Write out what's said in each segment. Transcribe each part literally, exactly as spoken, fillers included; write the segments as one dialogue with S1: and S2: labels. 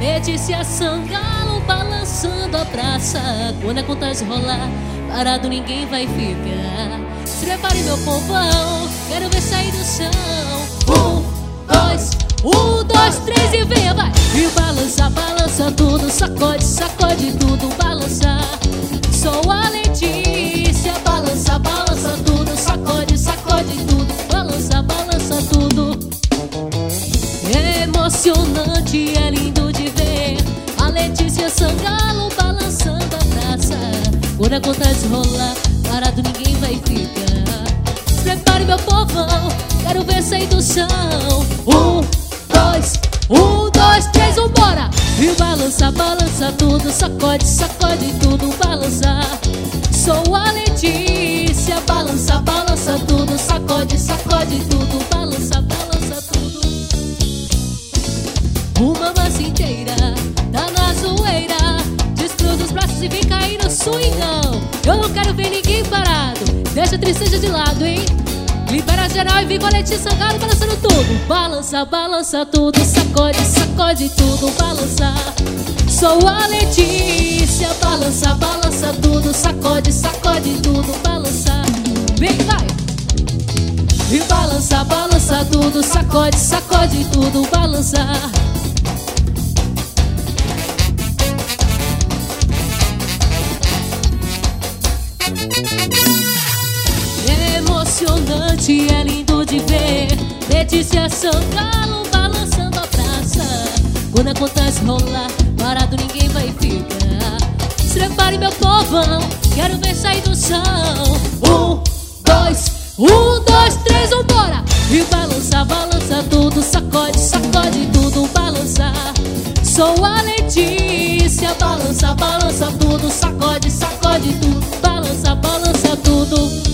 S1: Letícia Sangalo balançando a praça. Quando a contagem rolar, parado ninguém vai ficar. Se prepare meu povão, quero ver sair do chão. Um, dois, um, dois, três e venha, vai! E balança, balança tudo, sacode, sacode tudo, balança. Sou a Letícia, balança, balança tudo, sacode, sacode tudo, balança, balança tudo. É emocionante, é lindo de ver a Letícia Sangalo balançando a praça. Quando a contagem rolar, parado ninguém vai ficar. Se prepare meu povão, quero ver sair do chão. Um, dois, um, dois, três, vambora! E balança, balança tudo, sacode, sacode tudo, balança. Sou a Letícia, balança, balança tudo, sacode, sacode tudo, balança, balança tudo. Uma massa inteira tá na zoeira, descruza os braços e vem cair no swingão. Eu não quero ver ninguém parado, deixa a tristeza de lado, hein? Libera geral e vem com a Letícia Sangalo balançando tudo. Balança, balança tudo, sacode, sacode tudo, balança. Sou a Letícia, balança, balança tudo, sacode, sacode tudo, balança. Vem, vai! E balança, balança tudo, sacode, sacode tudo, balança. É emocionante, é lindo de ver Letícia Sangalo balançando a praça. Quando a contagem rolar, parado ninguém vai ficar. Se prepare meu povão, quero ver sair do chão. Um, dois, um, dois, três, vambora! E balança, balança tudo, sacode, sacode tudo, balança. Sou a Letícia, balança, balança tudo, sacode, sacode tudo, balança, balança tudo.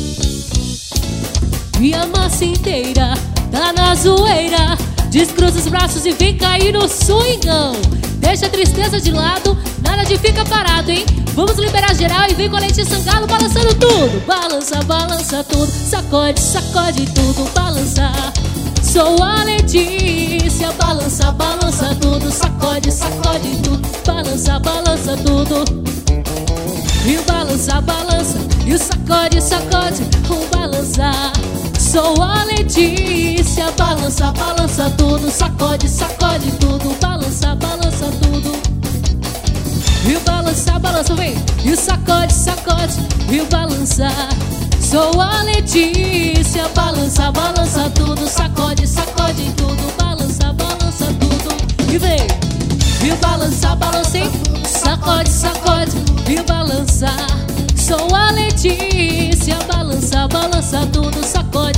S1: E a massa inteira tá na zoeira, descruza os braços e vem cair no swingão. Deixa a tristeza de lado, nada de fica parado, hein? Vamos liberar geral e vem com a Letícia Sangalo balançando tudo. Balança, balança tudo, sacode, sacode tudo, balança. Sou a Letícia, balança, balança tudo, sacode, sacode tudo, balança, balança tudo. E o balança, balança, e o sacode, sacode, o balança. Sou a Letícia, balança, balança tudo, sacode, sacode tudo, balança, balança tudo. E o balança, balança, vem, e o sacode, sacode, e o balança. Sou a Letícia, balança, balança tudo, sacode, sacode tudo, balança, balança tudo. E vem, e o balança, balança, hein? Sacode, sacode, e o balança. Sou a Letícia, balança, balança tudo, sacode.